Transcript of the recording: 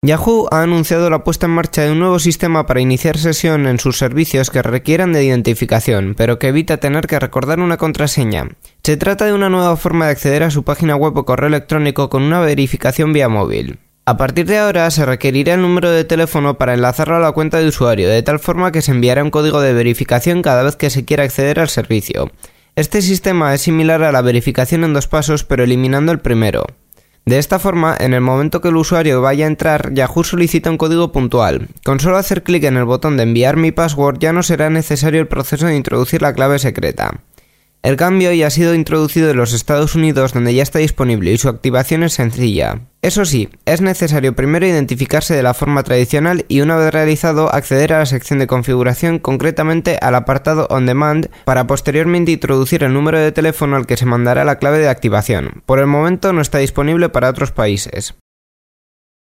Yahoo ha anunciado la puesta en marcha de un nuevo sistema para iniciar sesión en sus servicios que requieran de identificación, pero que evita tener que recordar una contraseña. Se trata de una nueva forma de acceder a su página web o correo electrónico con una verificación vía móvil. A partir de ahora se requerirá el número de teléfono para enlazarlo a la cuenta de usuario, de tal forma que se enviará un código de verificación cada vez que se quiera acceder al servicio. Este sistema es similar a la verificación en 2 pasos, pero eliminando el primero. De esta forma, en el momento que el usuario vaya a entrar, Yahoo solicita un código puntual. Con solo hacer clic en el botón de enviar mi password ya no será necesario el proceso de introducir la clave secreta. El cambio ya ha sido introducido en los Estados Unidos, donde ya está disponible y su activación es sencilla. Eso sí, es necesario primero identificarse de la forma tradicional y una vez realizado acceder a la sección de configuración, concretamente al apartado On Demand, para posteriormente introducir el número de teléfono al que se mandará la clave de activación. Por el momento no está disponible para otros países.